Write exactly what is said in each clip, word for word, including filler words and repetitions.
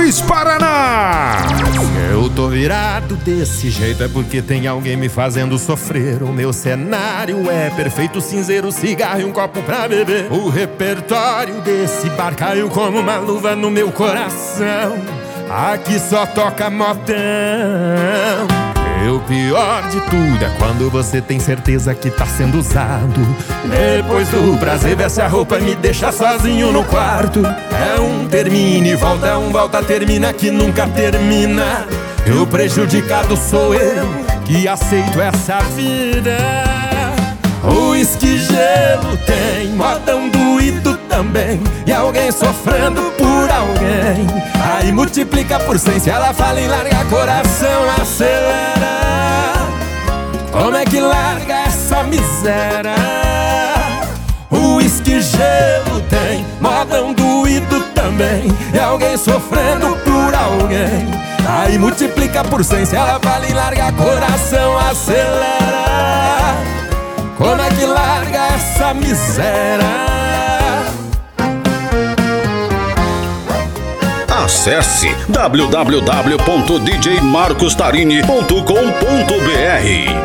Luiz Paraná. Eu tô virado desse jeito é porque tem alguém me fazendo sofrer. O meu cenário é perfeito, cinzeiro, cigarro e um copo pra beber. O repertório desse bar caiu como uma luva no meu coração. Aqui só toca modão. E o pior de tudo é quando você tem certeza que tá sendo usado. Depois do prazer, veste a roupa e me deixa sozinho no quarto. É um termina e volta, é um volta, termina que nunca termina. E o prejudicado sou eu, que aceito essa vida. O uísque gelo tem modão doído também, e alguém sofrendo por alguém. Aí multiplica por cem, se ela fala em largar, coração acelera. Como é que larga essa miséria? O uísque gelo tem modão doído também, e alguém sofrendo por alguém. Aí multiplica por cem, se ela fala em largar, coração acelera. Como é que larga essa miséria? Acesse w w w ponto d j marcos tarini ponto com ponto b r.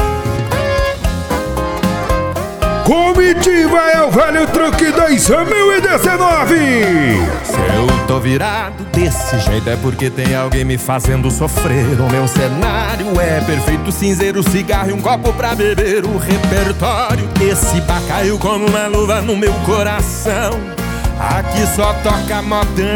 Comitiva é o velho truque dois mil e dezenove. Se eu tô virado desse jeito é porque tem alguém me fazendo sofrer. O meu cenário é perfeito, cinzeiro, cigarro e um copo pra beber. O repertório desse bar caiu como uma luva no meu coração. Aqui só toca modão.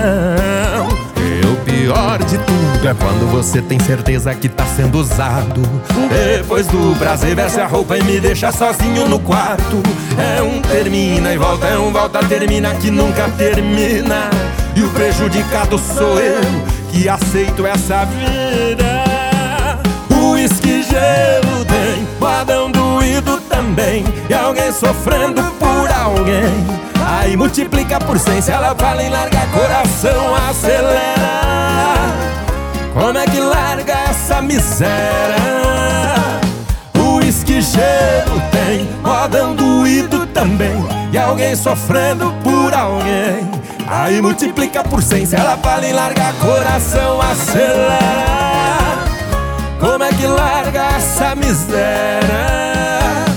E o pior de tudo é quando você tem certeza que tá sendo usado. Depois do prazer, veste a roupa e me deixa sozinho no quarto. É um termina e volta, é um volta, termina que nunca termina. E o prejudicado sou eu, que aceito essa vida. O uísque gelo tem modão doído também, e alguém sofrendo por alguém. Aí multiplica por cem, se ela fala em largar, coração acelera. Como é que larga essa miséria? O uísque gelo tem modão doído também, e alguém sofrendo por alguém. Aí multiplica por cem, se ela fala em largar, coração acelera. Como é que larga essa miséria?